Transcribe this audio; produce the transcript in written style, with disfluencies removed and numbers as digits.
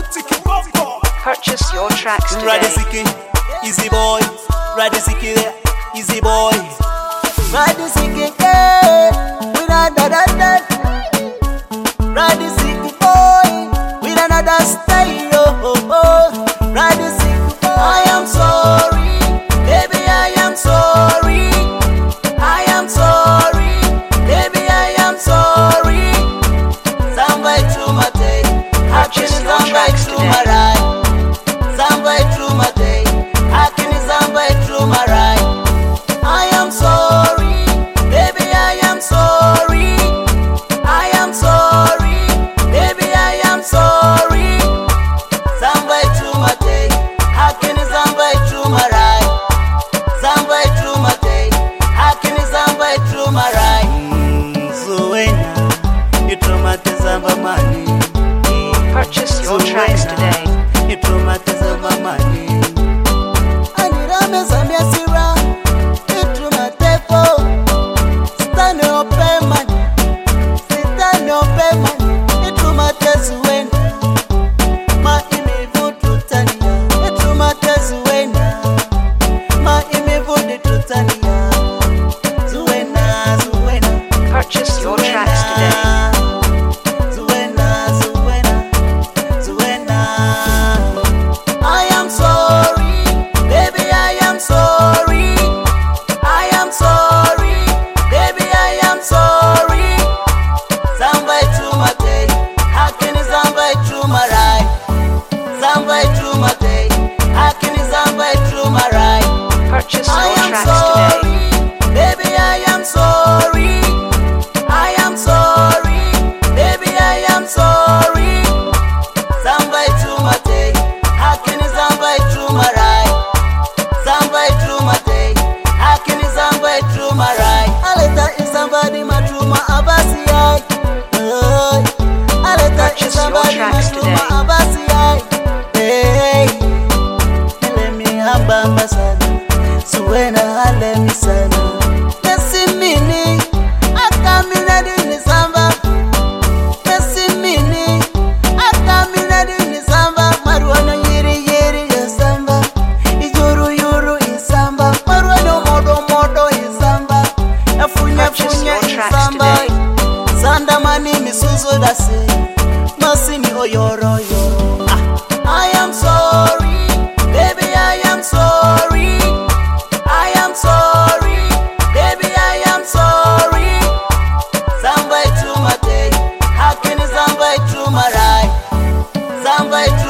Purchase your tracks today. Radisiki, easy boy. Radisiki, easy boy. Radisiki, with another. Radisiki boy, with another style. Radisiki boy, I am sorry, baby, I am sorry. I am sorry, baby, I am sorry. Somebody to my day, Purchase your tracks today. Somebody through my day, how can you somebody through my right? I am sorry, baby, I am sorry. I am sorry, baby, I am sorry. Somebody through my day, how can you somebody through my right? Somebody through my day, how can you somebody through my right? So when you throw my money, Purchase your tracks today. Itrumatiza mamani Anirame zamia sira Itrumatepo Stane opemani Sitane opemani Itrumatezu wena Ma imivu tutania Itrumatezu wena Ma imivu tutania Zuwena, zuwena Purchase your tracks today. Purchase your tracks today. Baby, I am sorry. I am sorry. Baby, I am sorry. Somebody through my day. How can you somebody through my right? Somebody through my day. How can you somebody through my right? Aleta is somebody my through my abasi. Aleta is somebody my through my abasi. Hey, let me have a sana. Suwena halemi sana Nesimini Akamina dini samba Nesimini Akamina dini samba Marwana yiri yiri ya samba Ijuru yuru isamba Marwana modo modo isamba Afunya funya isamba Sanda mani misuzo dase Masini oyoro yoro I am sorry, baby, I am sorry. I am sorry, baby, I am sorry. Somebody through my day, how can you somebody through my right? Somebody